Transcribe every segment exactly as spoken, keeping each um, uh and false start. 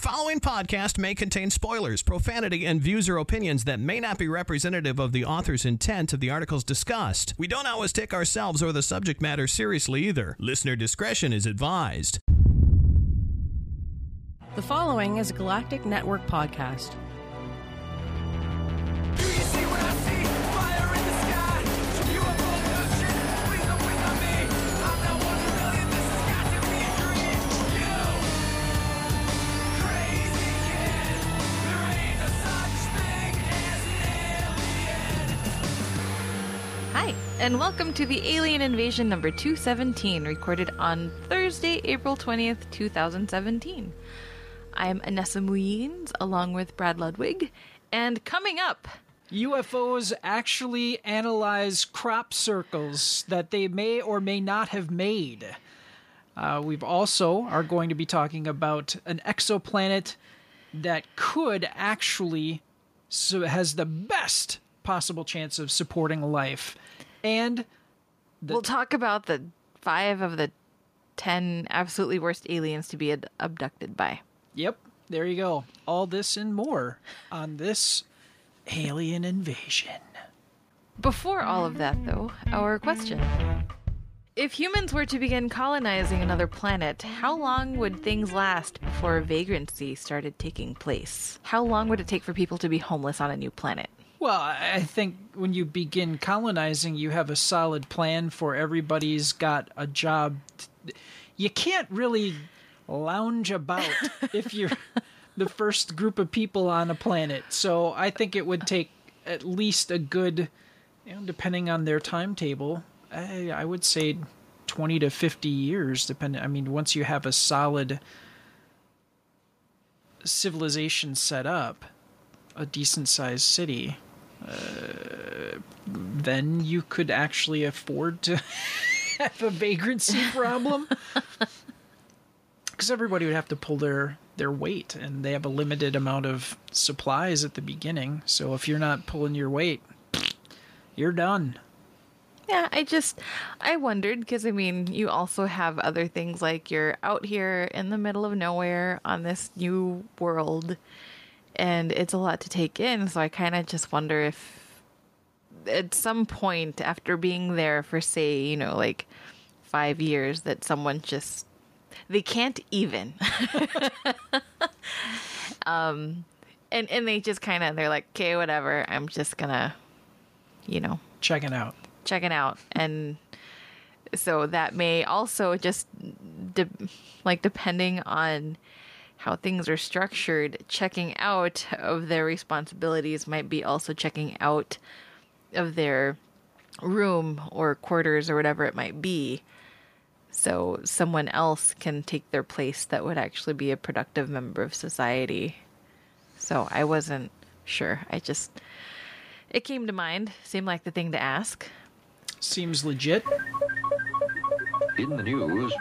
following podcast may contain spoilers, profanity, and views or opinions that may not be representative of the author's intent of the articles discussed. We don't always take ourselves or the subject matter seriously either. Listener discretion is advised. The following is a Galactic Network podcast. Do you see what I see? Fire in the sky. U F O abduction. Please don't wait on me. I'm not one in a million. This has got to be a dream. You crazy kid. There ain't no such thing as an alien. Hi, and welcome to the Alien Invasion number two seventeen, recorded on Thursday, April twentieth, twenty seventeen. I'm Anessa Mueens, along with Brad Ludwig, and coming up... U F Os actually analyze crop circles that they may or may not have made. Uh, we've also are going to be talking about an exoplanet that could actually, so has the best possible chance of supporting life. And... The, we'll talk about the five of the ten absolutely worst aliens to be ad- abducted by. Yep, there you go. All this and more on this Alien Invasion. Before all of that, though, our question. If humans were to begin colonizing another planet, how long would things last before vagrancy started taking place? How long would it take for people to be homeless on a new planet? Well, I think when you begin colonizing, you have a solid plan for everybody's got a job. You can't really lounge about if you're the first group of people on a planet. So I think it would take at least a good, you know, depending on their timetable, I, I would say twenty to fifty years, depending. I mean, once you have a solid civilization set up, a decent sized city, uh, then you could actually afford to have a vagrancy problem. Because everybody would have to pull their, their weight, and they have a limited amount of supplies at the beginning. So if you're not pulling your weight, you're done. Yeah, I just, I wondered, because, I mean, you also have other things like you're out here in the middle of nowhere on this new world, and it's a lot to take in, so I kind of just wonder if at some point after being there for, say, you know, like five years, that someone just, they can't even. um, and, and they just kind of, they're like, okay, whatever, I'm just gonna, you know. Checking out. Checking out. And so that may also just, de- like, depending on how things are structured, checking out of their responsibilities might be also checking out of their room or quarters or whatever it might be. So someone else can take their place that would actually be a productive member of society. So I wasn't sure. I just, it came to mind. Seemed like the thing to ask. Seems legit. In the news.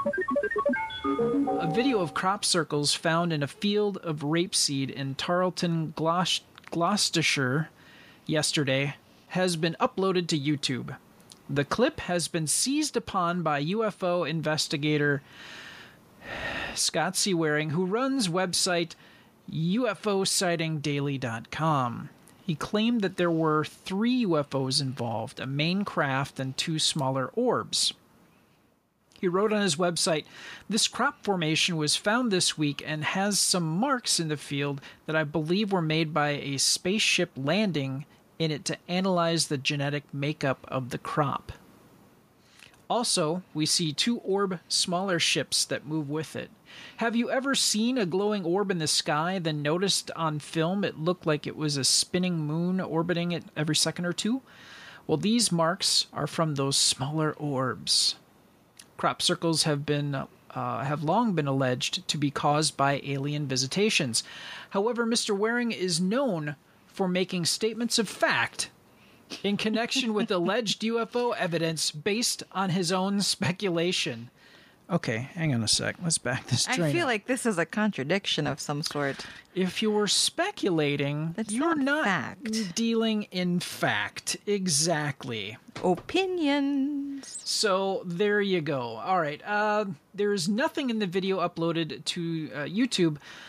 A video of crop circles found in a field of rapeseed in Tarleton, Glos- Gloucestershire yesterday has been uploaded to YouTube. The clip has been seized upon by U F O investigator Scott C. Waring, who runs website U F O sighting daily dot com. He claimed that there were three U F Os involved, a main craft and two smaller orbs. He wrote on his website, "This crop formation was found this week and has some marks in the field that I believe were made by a spaceship landing in it to analyze the genetic makeup of the crop. Also, we see two orb smaller ships that move with it. Have you ever seen a glowing orb in the sky, then noticed on film it looked like it was a spinning moon orbiting it every second or two? Well, these marks are from those smaller orbs. Crop circles have been uh, have long been alleged to be caused by alien visitations. However, Mister Waring is known for making statements of fact in connection with alleged U F O evidence based on his own speculation." Okay, hang on a sec. Let's back this train I feel up. like this is a contradiction of some sort. If you were speculating, That's you're not not fact. dealing in fact. Exactly. Opinions. So there you go. All right. Uh, there's nothing in the video uploaded to uh, YouTube,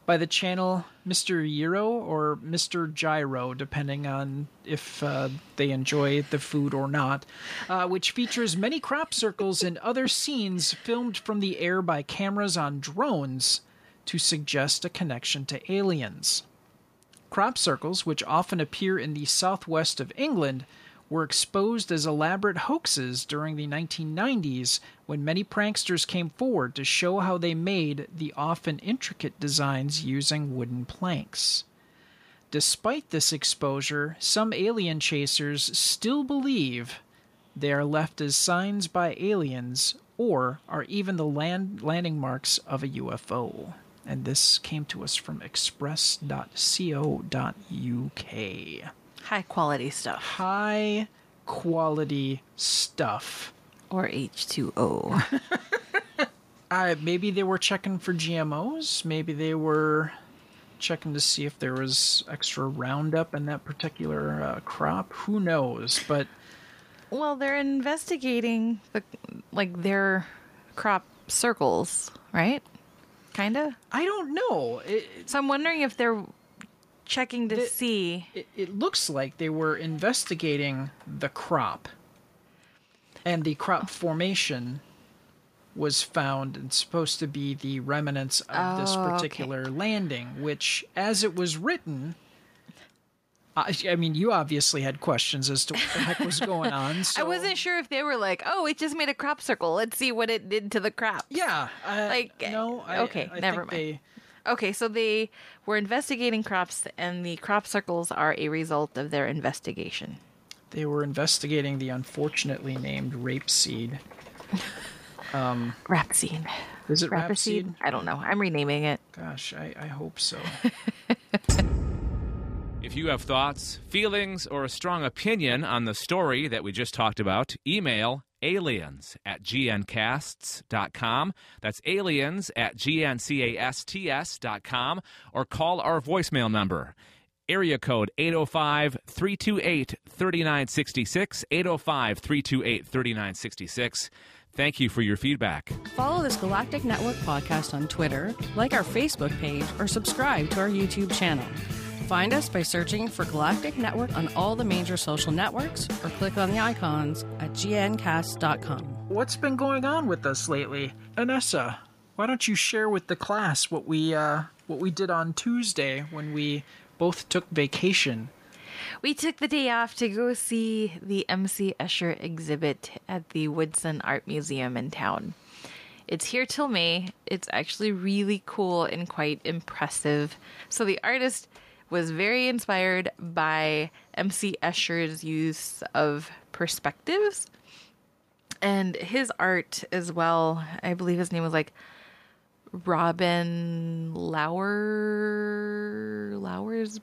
by the channel Mister Gyro or Mister Gyro, depending on if uh, they enjoy the food or not, uh, which features many crop circles and other scenes filmed from the air by cameras on drones to suggest a connection to aliens. Crop circles, which often appear in the southwest of England, were exposed as elaborate hoaxes during the nineteen nineties when many pranksters came forward to show how they made the often intricate designs using wooden planks. Despite this exposure, some alien chasers still believe they are left as signs by aliens or are even the land landing marks of a U F O. And this came to us from express dot co dot U K. High quality stuff. High quality stuff. Or H two O. Uh, maybe they were checking for G M Os. Maybe they were checking to see if there was extra Roundup in that particular uh, crop. Who knows? But Well, they're investigating the like their crop circles, right? Kinda. I don't know. It, So I'm wondering if they're checking to The- see. it, it looks like they were investigating the crop. And the crop formation was found and supposed to be the remnants of this Oh, okay. particular landing, which, as it was written, I, I mean, you obviously had questions as to what the heck was going on. So, I wasn't sure if they were like, oh, it just made a crop circle. Let's see what it did to the crop. Yeah. Uh, Like, no, I, okay, I never think mind. They, Okay, so they were investigating crops, and the crop circles are a result of their investigation. they were investigating the unfortunately named rapeseed. Rapeseed. Is it Rapeseed? rapeseed? I don't know. I'm renaming it. Gosh, I, I hope so. If you have thoughts, feelings, or a strong opinion on the story that we just talked about, email aliens at g n casts dot com. That's aliens at g n casts dot com. Or call our voicemail number, area code eight oh five, three two eight, three nine six six, eight oh five, three two eight, three nine six six. Thank you for your feedback. Follow this Galactic Network podcast on Twitter, like our Facebook page, or subscribe to our YouTube channel. Find us by searching for Galactic Network on all the major social networks, or click on the icons at g n cast dot com. What's been going on with us lately? Anessa, why don't you share with the class what we uh, what we did on Tuesday when we both took vacation? We took the day off to go see the M C Escher exhibit at the Woodson Art Museum in town. It's here till May. It's actually really cool and quite impressive. So the artist was very inspired by M C Escher's use of perspectives. And his art as well, I believe his name was like Robin Lauer, Lauer's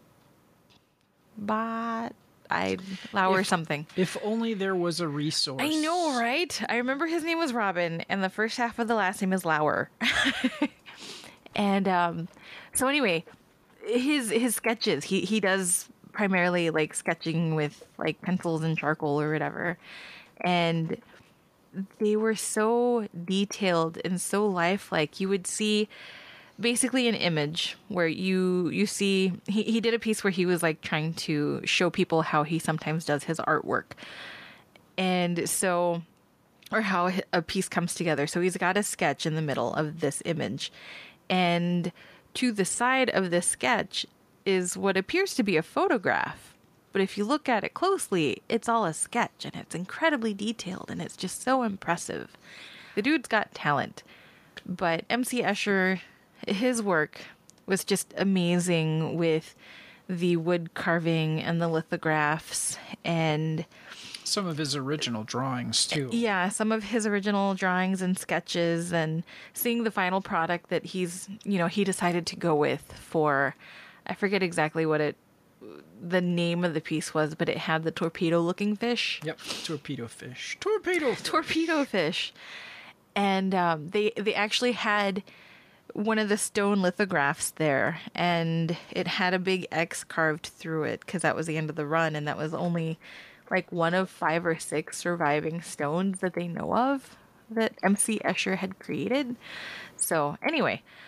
bot, I Lauer If- something. If only there was a resource. I know, right? I remember his name was Robin, and the first half of the last name is Lauer. and um, so anyway, his his sketches, he he does primarily like sketching with like pencils and charcoal or whatever, and they were so detailed and so lifelike. You would see basically an image where you you see he, he did a piece where he was like trying to show people how he sometimes does his artwork, and so or how a piece comes together. So he's got a sketch in the middle of this image, and to the side of this sketch is what appears to be a photograph. But if you look at it closely, it's all a sketch, and it's incredibly detailed, and it's just so impressive. The dude's got talent. But M C Escher, his work was just amazing with the wood carving and the lithographs, and Some of his original drawings, too. yeah, some of his original drawings and sketches, and seeing the final product that he's, you know, he decided to go with for, I forget exactly what it, the name of the piece was, but it had the torpedo looking fish. Yep, torpedo fish. Torpedo fish. Torpedo fish. And um, they they actually had one of the stone lithographs there, and it had a big X carved through it because that was the end of the run, and that was only like one of five or six surviving stones that they know of that M C Escher had created. So anyway,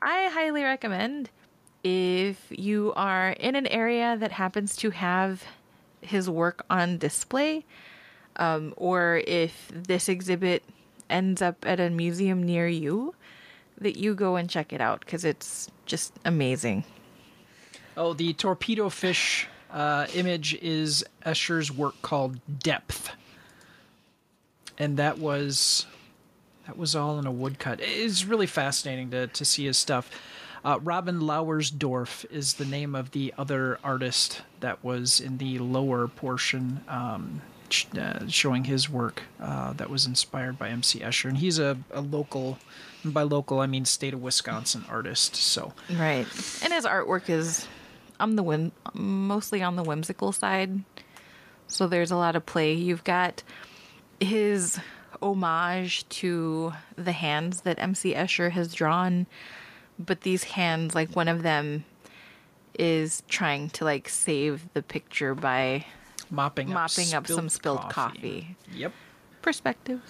I highly recommend, if you are in an area that happens to have his work on display, um, or if this exhibit ends up at a museum near you, that you go and check it out, because it's just amazing. Oh, the torpedo fish uh, image is Escher's work called Depth. And that was that was all in a woodcut. It's really fascinating to, to see his stuff. Uh, Robin Lauersdorf is the name of the other artist that was in the lower portion, um, sh- uh, showing his work uh, that was inspired by M C Escher. And he's a, a local, and by local I mean state of Wisconsin artist. So Right. And his artwork is on the whim- mostly on the whimsical side. So there's a lot of play. You've got his homage to the hands that M C Escher has drawn, but these hands, like one of them is trying to like save the picture by mopping up, mopping up some spilled coffee. coffee. Yep. Perspective.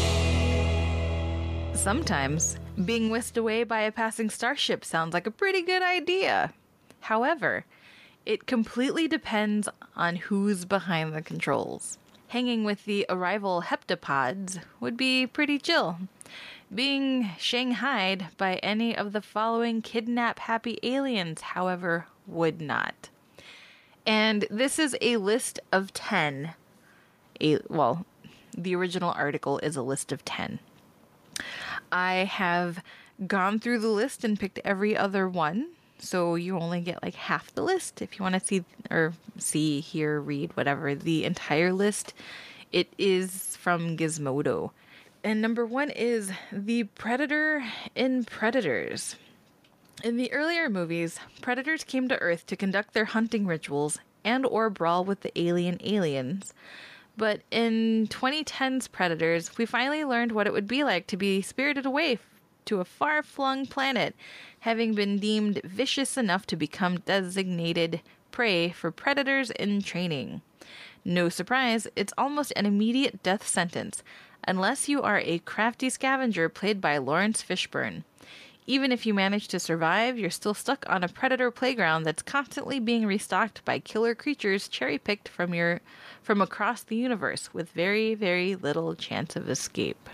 Sometimes being whisked away by a passing starship sounds like a pretty good idea. However, it completely depends on who's behind the controls. Hanging with the arrival heptapods would be pretty chill. Being shanghaied by any of the following kidnap-happy aliens, however, would not. And this is a list of ten. A, well, the original article is a list of ten. I have gone through the list and picked every other one, so you only get like half the list. If you want to see or see, hear, read, whatever, the entire list, it is from Gizmodo. And number one is the Predator in Predators. In the earlier movies, predators came to Earth to conduct their hunting rituals and or brawl with the alien aliens. But in twenty ten's Predators, we finally learned what it would be like to be spirited away to a far-flung planet, having been deemed vicious enough to become designated prey for predators in training. No surprise, it's almost an immediate death sentence, unless you are a crafty scavenger played by Lawrence Fishburne. Even if you manage to survive, you're still stuck on a predator playground that's constantly being restocked by killer creatures cherry-picked from your from across the universe, with very, very little chance of escape.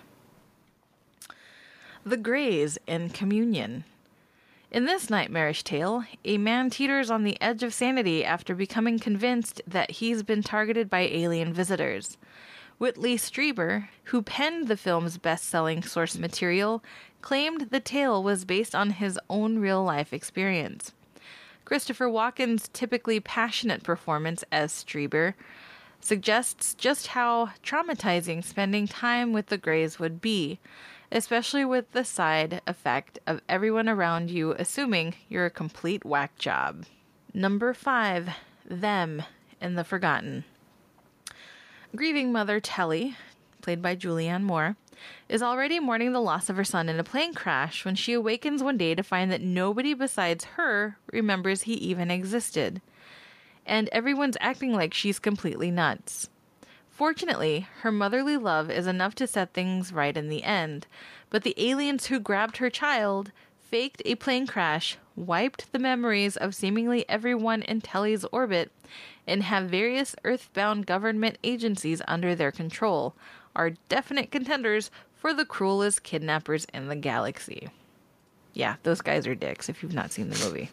The Greys in Communion. In this nightmarish tale, a man teeters on the edge of sanity after becoming convinced that he's been targeted by alien visitors. Whitley Strieber, who penned the film's best-selling source material, claimed the tale was based on his own real-life experience. Christopher Walken's typically passionate performance as Strieber suggests just how traumatizing spending time with the Greys would be, especially with the side effect of everyone around you assuming you're a complete whack job. Number five, Them in the Forgotten. Grieving mother Telly, played by Julianne Moore, is already mourning the loss of her son in a plane crash when she awakens one day to find that nobody besides her remembers he even existed. And everyone's acting like she's completely nuts. Fortunately, her motherly love is enough to set things right in the end, but the aliens who grabbed her child faked a plane crash, wiped the memories of seemingly everyone in Telly's orbit, and have various Earthbound government agencies under their control, are definite contenders for the cruelest kidnappers in the galaxy. Yeah, those guys are dicks if you've not seen the movie.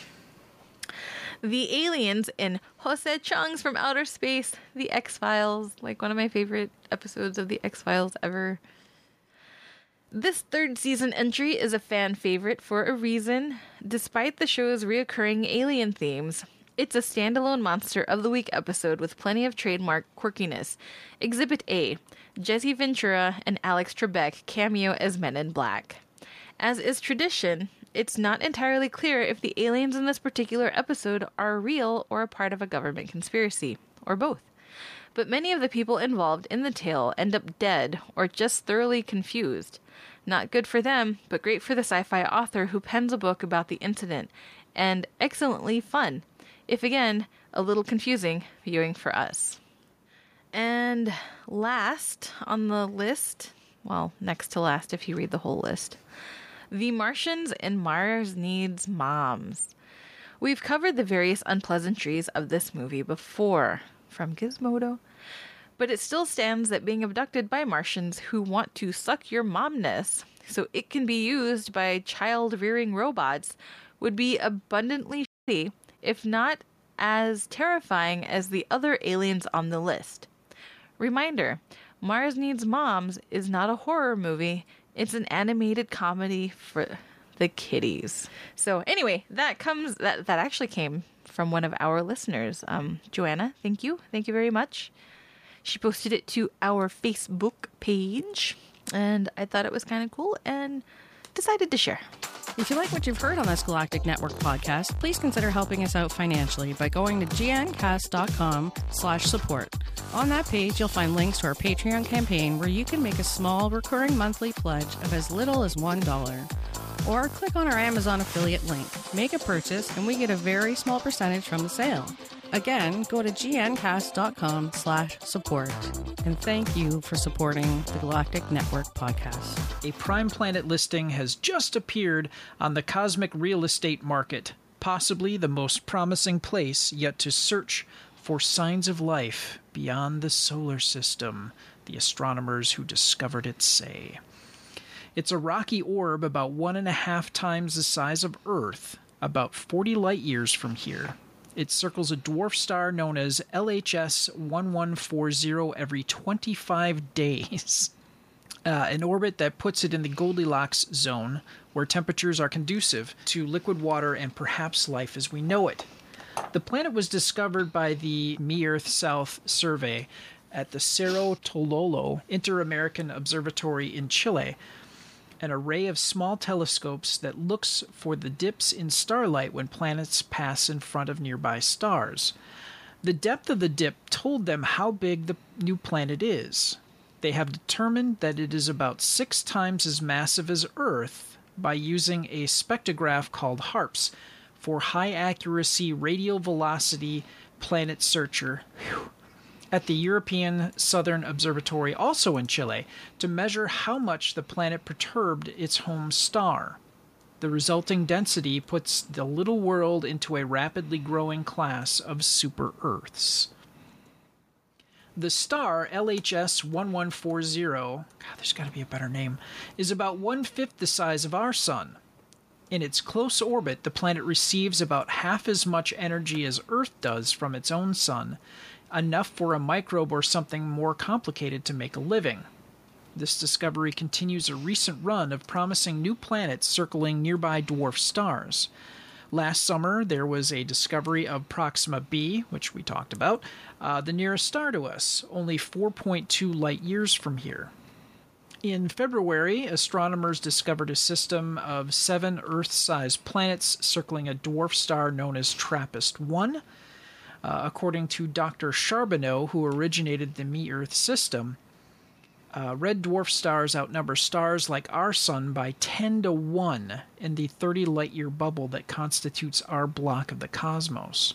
The aliens in Jose Chung's From Outer Space, The X-Files, like one of my favorite episodes of The X-Files ever. This third season entry is a fan favorite for a reason. Despite the show's reoccurring alien themes, it's a standalone Monster of the Week episode with plenty of trademark quirkiness. Exhibit A, Jesse Ventura and Alex Trebek cameo as Men in Black. As is tradition, it's not entirely clear if the aliens in this particular episode are real or a part of a government conspiracy, or both. But many of the people involved in the tale end up dead or just thoroughly confused. Not good for them, but great for the sci-fi author who pens a book about the incident, and excellently fun, if again, a little confusing viewing for us. And last on the list, well, next to last if you read the whole list, The Martians and Mars Needs Moms. We've covered the various unpleasantries of this movie before, from Gizmodo, but it still stands that being abducted by Martians who want to suck your momness so it can be used by child-rearing robots would be abundantly shitty, if not as terrifying as the other aliens on the list. Reminder, Mars Needs Moms is not a horror movie, it's an animated comedy for the kiddies. So anyway, that comes that that actually came from one of our listeners. Um, Joanna, thank you. Thank you very much. She posted it to our Facebook page, and I thought it was kind of cool and decided to share. If you like what you've heard on this Galactic Network podcast, please consider helping us out financially by going to gncast.com slash support. On that page, you'll find links to our Patreon campaign where you can make a small recurring monthly pledge of as little as one dollar. Or click on our Amazon affiliate link, make a purchase, and we get a very small percentage from the sale. Again, go to gncast.com slash support. And thank you for supporting the Galactic Network podcast. A Prime Planet listing has just appeared on the cosmic real estate market, possibly the most promising place yet to search for signs of life beyond the solar system, the astronomers who discovered it say. It's a rocky orb about one and a half times the size of Earth, about forty light years from here. It circles a dwarf star known as L H S one one four zero every twenty-five days. Uh, an orbit that puts it in the Goldilocks zone, where temperatures are conducive to liquid water and perhaps life as we know it. The planet was discovered by the Me-Earth South survey at the Cerro Tololo Inter-American Observatory in Chile, an array of small telescopes that looks for the dips in starlight when planets pass in front of nearby stars. The depth of the dip told them how big the new planet is. They have determined that it is about six times as massive as Earth by using a spectrograph called HARPS for High Accuracy Radial Velocity Planet Searcher. Whew. At the European Southern Observatory, also in Chile, to measure how much the planet perturbed its home star. The resulting density puts the little world into a rapidly growing class of super-Earths. The star, L H S one one four zero, God, there's got to be a better name, is about one-fifth the size of our Sun. In its close orbit, the planet receives about half as much energy as Earth does from its own Sun, enough for a microbe or something more complicated to make a living. This discovery continues a recent run of promising new planets circling nearby dwarf stars. Last summer, there was a discovery of Proxima b, which we talked about, uh, the nearest star to us, only four point two light years from here. In February, astronomers discovered a system of seven Earth-sized planets circling a dwarf star known as TRAPPIST one. Uh, according to Doctor Charbonneau, who originated the Me-Earth system, uh, red dwarf stars outnumber stars like our Sun by ten to one in the thirty light-year bubble that constitutes our block of the cosmos.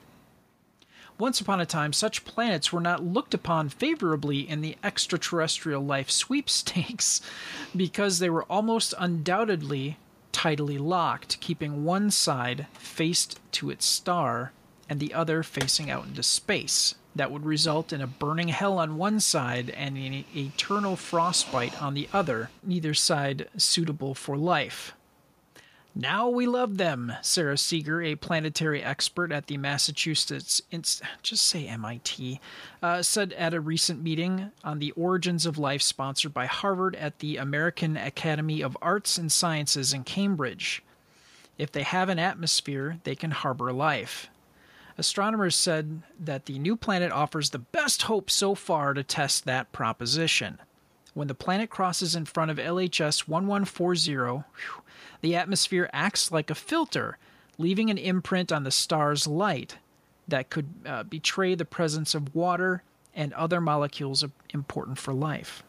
Once upon a time, such planets were not looked upon favorably in the extraterrestrial life sweepstakes because they were almost undoubtedly tidally locked, keeping one side faced to its star and the other facing out into space. That would result in a burning hell on one side and an eternal frostbite on the other, neither side suitable for life. Now we love them, Sarah Seeger, a planetary expert at the Massachusetts, Inst- just say M I T, uh, said at a recent meeting on the origins of life sponsored by Harvard at the American Academy of Arts and Sciences in Cambridge. If they have an atmosphere, they can harbor life. Astronomers said that the new planet offers the best hope so far to test that proposition. When the planet crosses in front of L H S one one four zero, whew, the atmosphere acts like a filter, leaving an imprint on the star's light that could uh, betray the presence of water and other molecules important for life.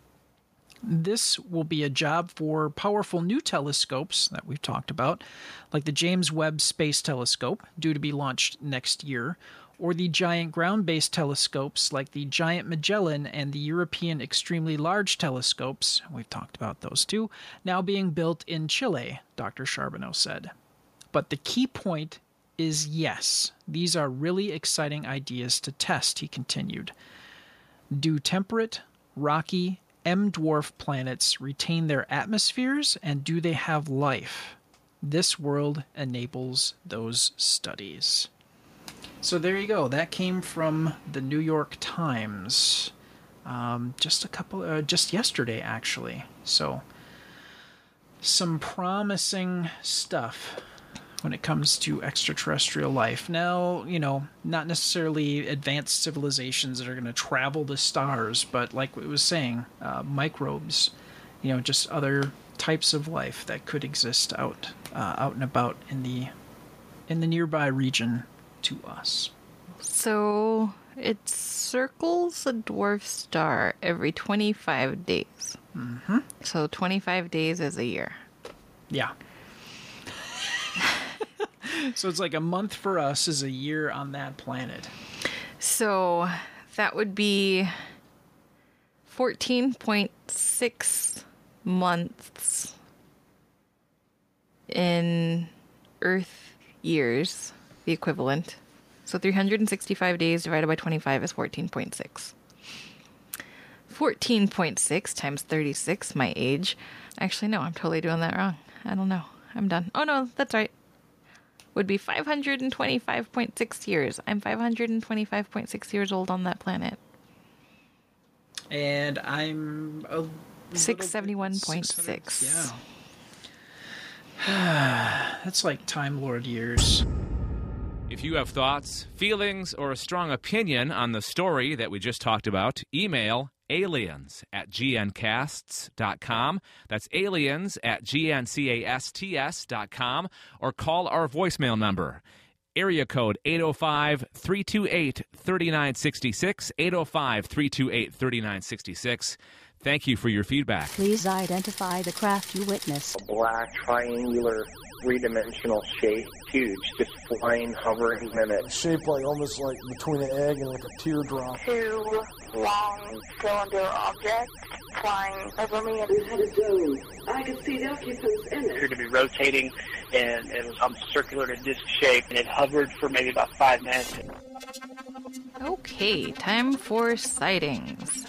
This will be a job for powerful new telescopes that we've talked about, like the James Webb Space Telescope, due to be launched next year, or the giant ground-based telescopes like the Giant Magellan and the European Extremely Large Telescopes, we've talked about those too, now being built in Chile, Doctor Charbonneau said. But the key point is yes, these are really exciting ideas to test, he continued. Do temperate, rocky, M-dwarf planets retain their atmospheres, and do they have life? This world enables those studies. So there you go. That came from the New York Times, um, just a couple, uh, just yesterday actually. So some promising stuff when it comes to extraterrestrial life. Now, you know, not necessarily advanced civilizations that are going to travel the stars, but like it was saying, uh, microbes, you know, just other types of life that could exist out, uh, out and about in the, in the nearby region to us. So it circles a dwarf star every twenty-five days. Mm-hmm. So twenty-five days is a year. Yeah. So it's like a month for us is a year on that planet. So that would be fourteen point six months in Earth years, the equivalent. So three hundred sixty-five days divided by twenty-five is fourteen point six. fourteen point six times thirty-six, my age. Actually, no, I'm totally doing that wrong. I don't know. I'm done. Oh, no, that's right. Would be five hundred twenty-five point six years. I'm five hundred twenty-five point six years old on that planet. And I'm a six seventy-one point six. Yeah. That's like Time Lord years. If you have thoughts, feelings, or a strong opinion on the story that we just talked about, email aliens at g n casts dot com. That's aliens at g n casts dot com. Or call our voicemail number, area code eight oh five, three two eight, three nine six six, eight oh five, three two eight, three nine six six. Thank you for your feedback. Please identify the craft you witnessed. A black, triangular, three-dimensional shape, huge, just flying, hovering in it. Shaped like almost like between an egg and like a teardrop. Two long cylinder objects flying over me. We had a dome. I could see the occupants in it. Appeared to be rotating, and it was um, circular in disc shape, and it hovered for maybe about five minutes. Okay, time for sightings.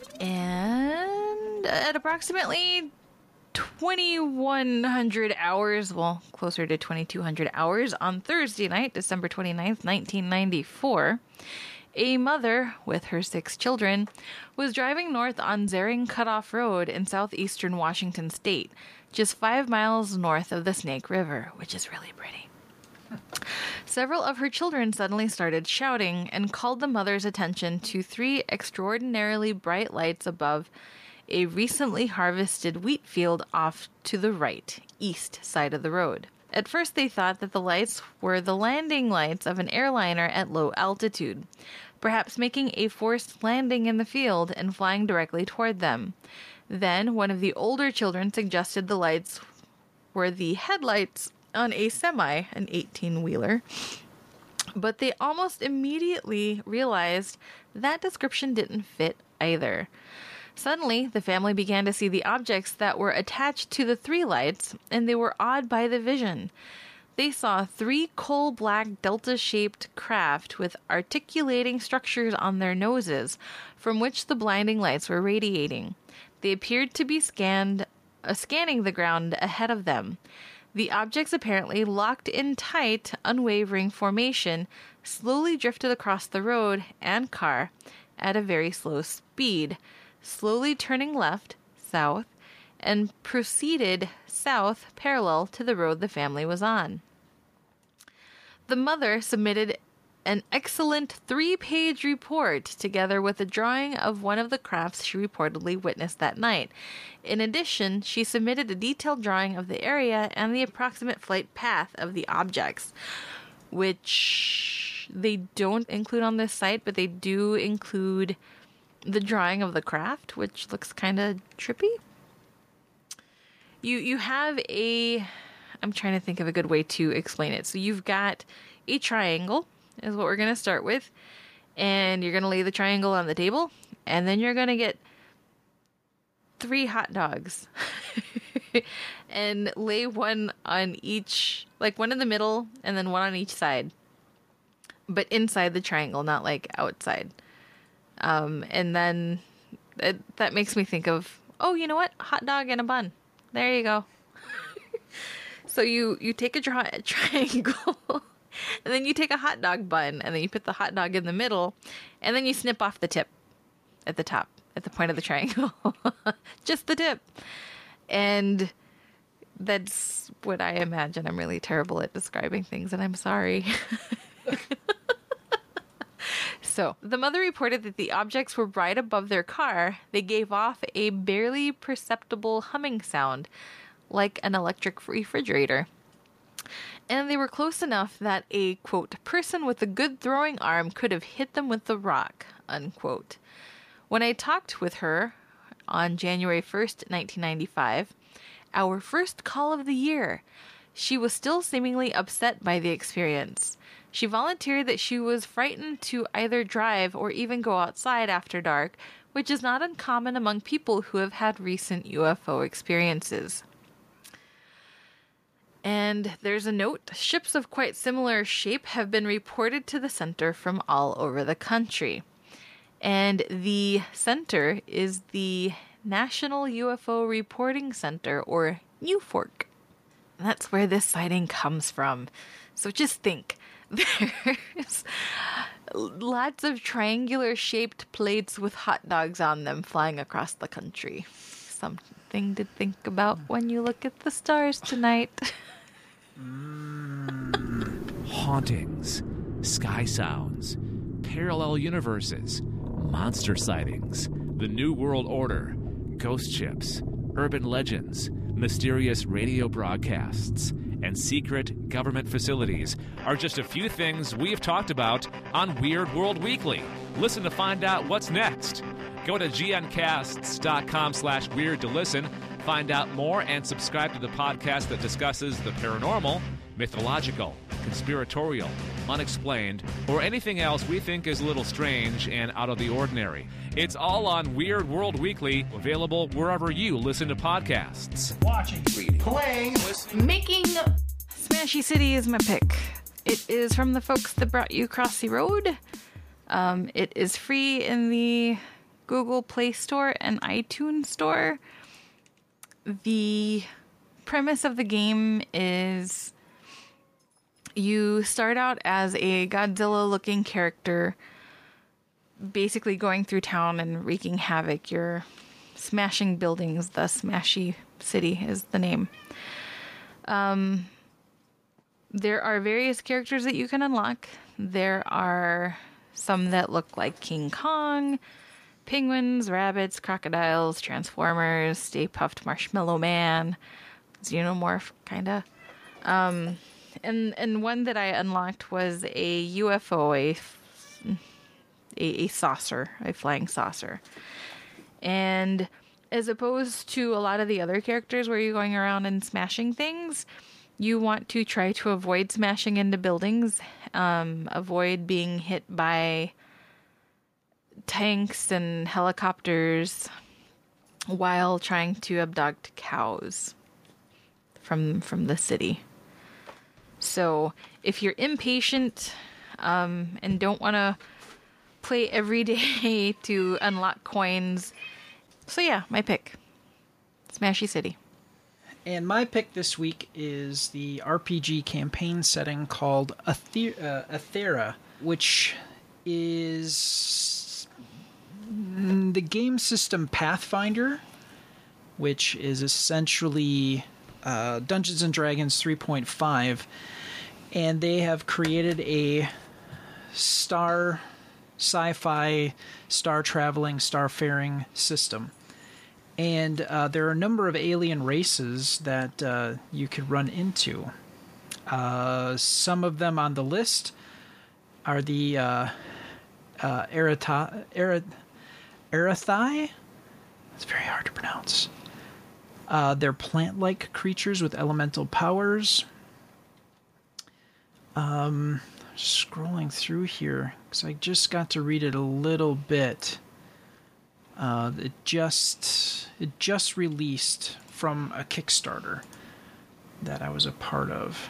And at approximately twenty-one hundred hours, well, closer to twenty-two hundred hours, on Thursday night, December twenty-ninth, nineteen ninety-four, a mother with her six children was driving north on Zering Cutoff Road in southeastern Washington state, just five miles north of the Snake River, which is really pretty. Several of her children suddenly started shouting and called the mother's attention to three extraordinarily bright lights above a recently harvested wheat field off to the right, east side of the road. At first they thought that the lights were the landing lights of an airliner at low altitude, perhaps making a forced landing in the field and flying directly toward them. Then one of the older children suggested the lights were the headlights on a semi, an eighteen-wheeler, but they almost immediately realized that description didn't fit either. Suddenly, the family began to see the objects that were attached to the three lights, and they were awed by the vision. They saw three coal-black delta-shaped craft with articulating structures on their noses, from which the blinding lights were radiating. They appeared to be scanned, uh, scanning the ground ahead of them. The objects apparently locked in tight, unwavering formation, slowly drifted across the road and car at a very slow speed, slowly turning left, south, and proceeded south parallel to the road the family was on. The mother submitted an excellent three-page report together with a drawing of one of the crafts she reportedly witnessed that night. In addition, she submitted a detailed drawing of the area and the approximate flight path of the objects, which they don't include on this site, but they do include the drawing of the craft, which looks kind of trippy. You you have a... I'm trying to think of a good way to explain it. So you've got a triangle is what we're going to start with. And you're going to lay the triangle on the table. And then you're going to get three hot dogs. And lay one on each, like one in the middle and then one on each side. But inside the triangle, not like outside. Um, and then it, that makes me think of, oh, you know what? Hot dog and a bun. There you go. So you, you take a tri- triangle, and then you take a hot dog bun, and then you put the hot dog in the middle, and then you snip off the tip at the top, at the point of the triangle. Just the tip. And that's what I imagine. I'm really terrible at describing things, and I'm sorry. So, the mother reported that the objects were right above their car. They gave off a barely perceptible humming sound, like an electric refrigerator. And they were close enough that a, quote, person with a good throwing arm could have hit them with the rock, unquote. When I talked with her on January first, nineteen ninety-five, our first call of the year, she was still seemingly upset by the experience. She volunteered that she was frightened to either drive or even go outside after dark, which is not uncommon among people who have had recent U F O experiences. And there's a note. Ships of quite similar shape have been reported to the center from all over the country. And the center is the National U F O Reporting Center, or NUFORC. That's where this sighting comes from. So just think. There's lots of triangular shaped plates with hot dogs on them flying across the country. Something to think about when you look at the stars tonight. Mm. Hauntings, sky sounds, parallel universes, monster sightings, the New World Order, ghost ships, urban legends, mysterious radio broadcasts, and secret government facilities are just a few things we've talked about on Weird World Weekly. Listen to find out what's next. Go to gncasts.com slash weird to listen, find out more, and subscribe to the podcast that discusses the paranormal, mythological, conspiratorial, unexplained, or anything else we think is a little strange and out of the ordinary. It's all on Weird World Weekly, available wherever you listen to podcasts. Watching, reading, playing, listening. Making Smashy City is my pick. It is from the folks that brought you Crossy Road. Um, it is free in the Google Play Store and iTunes Store. The premise of the game is you start out as a Godzilla-looking character, basically going through town and wreaking havoc. You're smashing buildings. The Smashy City is the name. Um, there are various characters that you can unlock. There are some that look like King Kong, penguins, rabbits, crocodiles, transformers, Stay Puft Marshmallow Man, Xenomorph, kind of. Um, and and one that I unlocked was a U F O, a, a, a saucer, a flying saucer. And as opposed to a lot of the other characters where you're going around and smashing things, you want to try to avoid smashing into buildings, um, avoid being hit by tanks and helicopters while trying to abduct cows from from the city. So if you're impatient um, and don't want to play every day to unlock coins, so yeah, my pick, Smashy City. And my pick this week is the R P G campaign setting called Athe- uh, Athera, which is the game system Pathfinder, which is essentially uh, Dungeons and Dragons three point five, and they have created a star sci-fi, star-traveling, star-faring system. And uh, there are a number of alien races that uh, you could run into. Uh, some of them on the list are the uh, uh, Erata, Era, Erathai. It's very hard to pronounce. Uh, they're plant-like creatures with elemental powers. Um, scrolling through here because I just got to read it a little bit. Uh, it just it just released from a Kickstarter that I was a part of.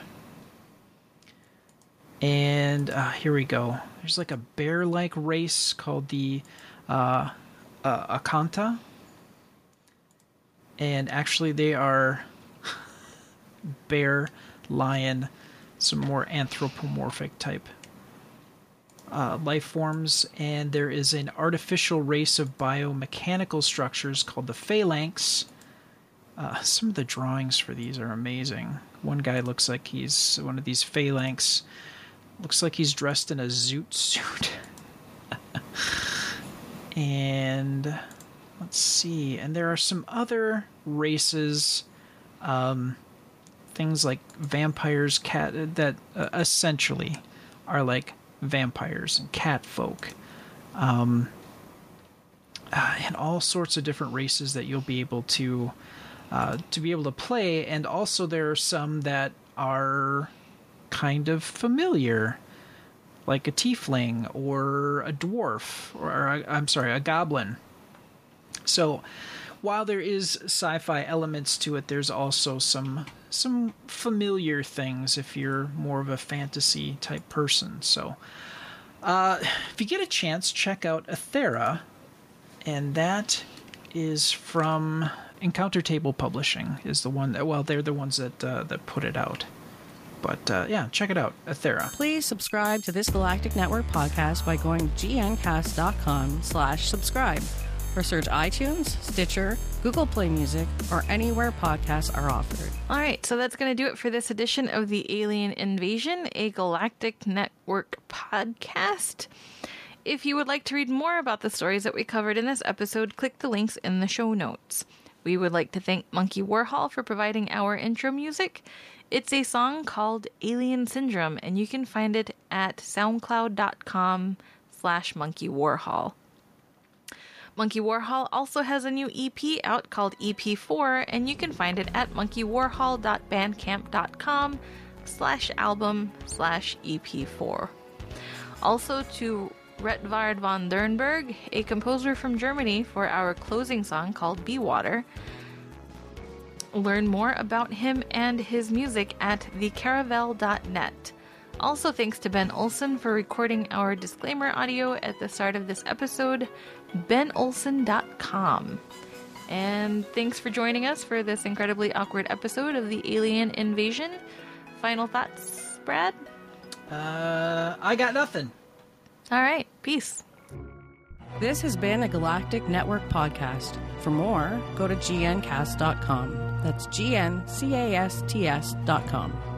And uh, here we go. There's like a bear-like race called the uh, uh, Akanta. And actually they are bear, lion, some more anthropomorphic type uh, life forms. And there is an artificial race of biomechanical structures called the Phalanx. Uh, some of the drawings for these are amazing. One guy looks like he's one of these Phalanx. Looks like he's dressed in a zoot suit. And let's see. And there are some other races, um, things like vampires, cat that uh, essentially are like vampires and cat folk. Um, uh, and all sorts of different races that you'll be able to uh, to be able to play. And also there are some that are kind of familiar, like a tiefling or a dwarf, or, or I'm sorry, a goblin. So while there is sci-fi elements to it, there's also some some familiar things if you're more of a fantasy type person. So uh, if you get a chance, check out Aethera, and that is from Encounter Table Publishing. Is the one that, well, they're the ones that uh, that put it out. But uh, yeah, check it out, Aethera. Please subscribe to this Galactic Network podcast by going to gncast.com slash subscribe or search iTunes, Stitcher, Google Play Music, or anywhere podcasts are offered. All right, so that's going to do it for this edition of the Alien Invasion, a Galactic Network podcast. If you would like to read more about the stories that we covered in this episode, click the links in the show notes. We would like to thank Monkey Warhol for providing our intro music. It's a song called Alien Syndrome, and you can find it at soundcloud.com slash Monkey Warhol. Monkey Warhol also has a new E P out called E P four, and you can find it at monkeywarhol.bandcamp.com slash album slash E P four. Also to Retvard von Dernberg, a composer from Germany, for our closing song called Be Water. Learn more about him and his music at the caravel dot net. Also thanks to Ben Olson for recording our disclaimer audio at the start of this episode, ben olson dot com. And thanks for joining us for this incredibly awkward episode of the Alien Invasion. Final thoughts, Brad? Uh, I got nothing. All right, peace. This has been a Galactic Network podcast. For more, go to g n cast dot com. That's G N C A S T S dot com.